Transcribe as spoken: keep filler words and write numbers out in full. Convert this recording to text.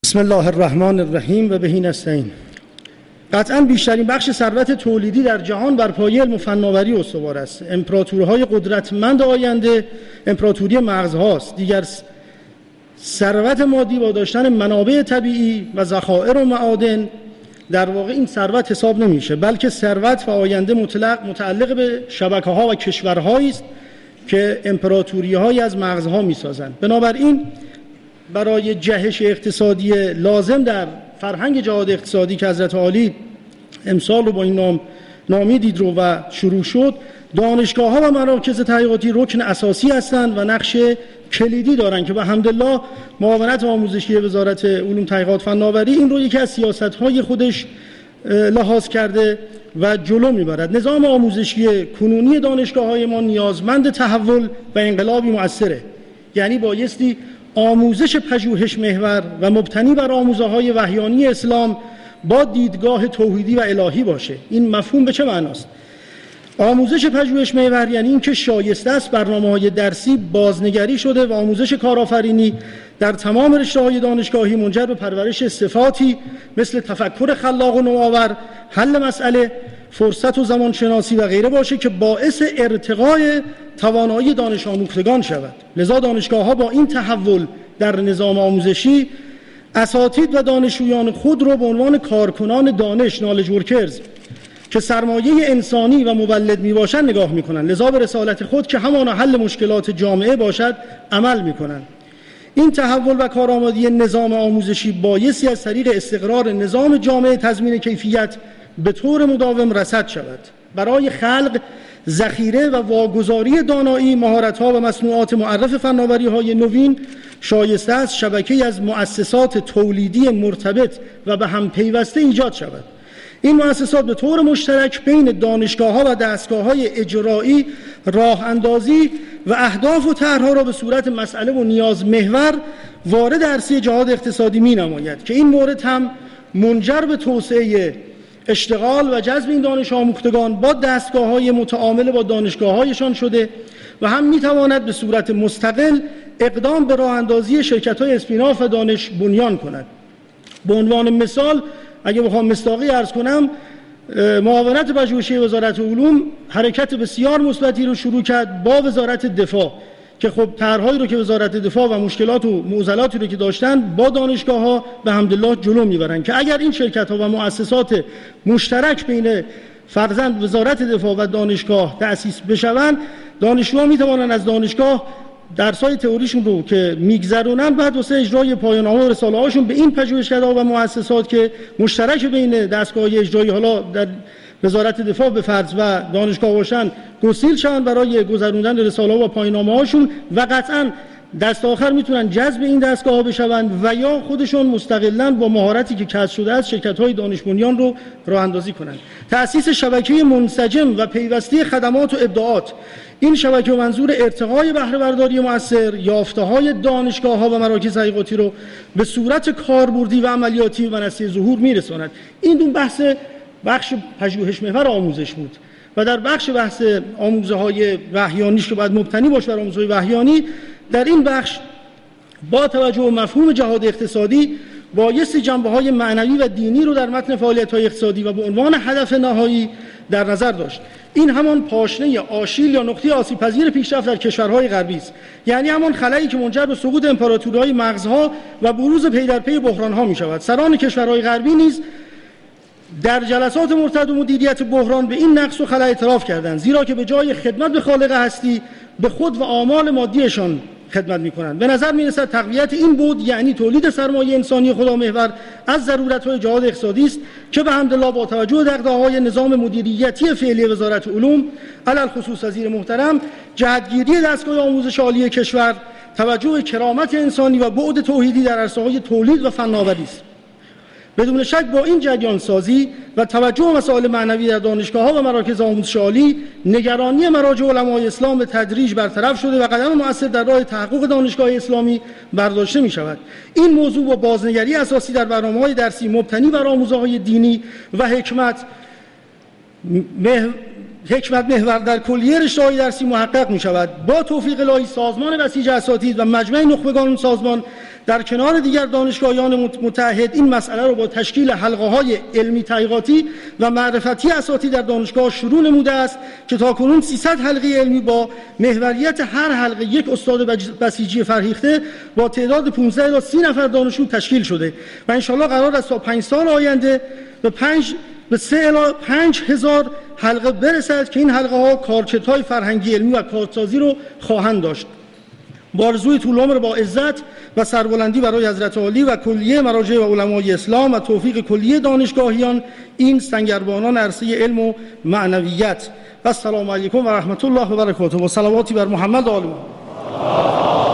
بسم الله الرحمن الرحیم و بهی نستعین. قطعاً بیشترین بخش ثروت تولیدی در جهان بر پایه علم و فناوری استوار است. امپراتورهای قدرتمند آینده امپراتوری مغزهاست. دیگر ثروت مادی با داشتن منابع طبیعی و ذخایر و معادن در واقع این ثروت حساب نمیشه، بلکه ثروت و آینده مطلق متعلق به شبکه‌ها و کشورهایی است که امپراتوری‌هایی از مغزها می‌سازند. بنابراین برای جهش اقتصادی لازم در فرهنگ جهاد اقتصادی که حضرت عالی امسال رو با این نام نامیدید رو و شروع شد، دانشگاه‌ها و مراکز تحقیقاتی رکن اساسی هستند و نقش کلیدی دارند که به حمدالله معاونت آموزشی وزارت علوم تحقیقات فناوری این رو یکی از سیاست‌های خودش لحاظ کرده و جلو میبرد. نظام آموزشی کنونی دانشگاه‌های ما نیازمند تحول و انقلابی مؤثره، یعنی بایستی آموزش پژوهش محور و مبتنی بر آموزه‌های وحیانی اسلام با دیدگاه توحیدی و الهی باشه. این مفهوم به چه معناست؟ آموزش پژوهش محور یعنی اینکه شایسته است برنامه‌های درسی بازنگری شده و آموزش کارآفرینی در تمام رشته‌های دانشگاهی منجر به پرورش صفاتی مثل تفکر خلاق و نوآور، حل مسئله، فرصت و زمان شناسی و غیره باشه که باعث ارتقای توانایی دانش آموختگان شود. لذا دانشگاه‌ها با این تحول در نظام آموزشی اساتید و دانشجویان خود را به عنوان کارکنان دانش، نالج ورکرز که سرمایه انسانی و مولد میباشند نگاه میکنند. لذا به رسالت خود که همانا حل مشکلات جامعه باشد عمل میکنند. این تحول و کارآمدی نظام آموزشی بایستی از طریق استقرار نظام جامعه تضمین کیفیت به طور مداوم رصد شود. برای خلق ذخیره و واگذاری دانایی، مهارت‌ها و مصنوعات معرف فناوری‌های نوین شایسته است شبکه‌ای از مؤسسات تولیدی مرتبط و به هم پیوسته ایجاد شود. این مؤسسات به طور مشترک بین دانشگاه‌ها و دستگاه‌های اجرایی راه اندازی و اهداف و طرح‌ها را به صورت مسئله و نیاز محور وارد عرصه جهاد اقتصادی می‌نماید که این مورد هم منجر به توسعه اشتغال و جذب این دانش آموختگان با دستگاه‌های متعامل با دانشگاه‌هایشان شده و هم می‌تواند به صورت مستقل اقدام به راه اندازی شرکت‌های اسپیناف و دانش بنیان کند. به عنوان مثال اگه بخوام مصداقی عرض کنم، معاونت پژوهشی وزارت علوم حرکت بسیار مثبتی رو شروع کرد با وزارت دفاع که خب طرح‌هایی رو که وزارت دفاع و مشکلات و معضلاتی رو که داشتن با دانشگاه‌ها به حمدالله جلو میبرن که اگر این شرکت‌ها و مؤسسات مشترک بین فرزند وزارت دفاع و دانشگاه تأسیس بشوند، دانشجوها میتوانند از دانشگاه درس‌های تئوریشون رو که میگذرونن بعد واسه اجرای پایان‌نامه و رساله‌هاشون به این پژوهشکده‌ها و مؤسسات که مشترک بین دستگاه‌های اجرایی حالا در وزارت دفاع به فرض و دانشگاه باشن گسیل شوند برای گذروندن رساله‌ها و پایان‌نامه‌هاشون و قطعاً دست آخر میتونن جذب این دستگاه‌ها بشوند و یا خودشون مستقلاً با مهارتی که کسب شده از شرکت‌های دانش بنیان رو راه اندازی کنند. تأسیس شبکه منسجم و پیوسته خدمات و ابداعات، این شبکه منظور ارتقای بهره برداری مؤثر یافته‌های دانشگاه‌ها و مراکز تحقیقاتی رو به صورت کاربردی و عملیاتی و نسیه ظهور میرساند. این دو بحث بخش پژوهش محور آموزش بود و در بخش بحث آموزه‌های وحیانیش که باید مبتنی باشه بر آموزه‌های وحیانی، در این بخش با توجه به مفهوم جهاد اقتصادی بایستی جنبه‌های معنوی و دینی رو در متن فعالیت‌های اقتصادی و به عنوان هدف نهایی در نظر داشت. این همان پاشنه آشیل یا نقطه آسیب‌پذیر پیشرفت در کشورهای غربی است، یعنی همان خلایی که منجر به سقوط امپراتوری‌های مغزها و بروز پی در پی بحران‌ها می‌شود. سران کشورهای غربی نیز در جلسات مرتد و مدیریت بحران به این نقص و خلا اعتراف کردند، زیرا که به جای خدمت به خالق هستی به خود و آمال مادیشان خدمت می‌کنند. به نظر می‌رسد تقویت این بود یعنی تولید سرمایه انسانی خدامحور از ضرورت‌های جهاد اقتصادی است که به حمدالله با توجه به دغدغه‌های نظام مدیریتی فعلی وزارت علوم علل خصوص وزیر محترم جهتگیری دستگاه آموزش عالی کشور توجه به کرامت انسانی و بعد توحیدی در عرصه‌های تولید و فناوری است. بدون شک با این جریان سازی و توجه به مسائل معنوی در دانشگاه‌ها و مراکز آموزش عالی، نگرانی مراجع علمای اسلام به تدریج برطرف شده و قدم مؤثر در راه تحقق دانشگاه اسلامی برداشته می‌شود. این موضوع با بازنگری اساسی در برنامه‌های درسی مبتنی بر آموزه‌های دینی و حکمت مه... حکمت محور در کلیه رشته‌های درسی محقق می‌شود. با توفیق الهی سازمان بسیج اساتید و مجمع نخبگان سازمان در کنار دیگر دانشگاهیان متحد این مسئله را با تشکیل حلقه‌های علمی تحقیقاتی و معرفتی اساتید در دانشگاه شروع نموده است که تاکنون سیصد حلقه علمی با محوریت هر حلقه یک استاد بسیجی فرهیخته با تعداد پانزده الی سی نفر دانشجو تشکیل شده و ان شاءالله قرار است تا پنج سال آینده به پنج به سه الی پنج هزار حلقه برسد که این حلقه ها کارچت‌های فرهنگی علمی و کارسازی رو خواهند داشت. با آرزوی طول عمر با عزت و سربلندی برای حضرت عالی و کلیه مراجع و علمای اسلام و توفیق کلیه دانشگاهیان این سنگربانان عرصه علم و معنویت. و السلام علیکم و رحمت الله و برکاته و صلواتی بر محمد و آل محمد.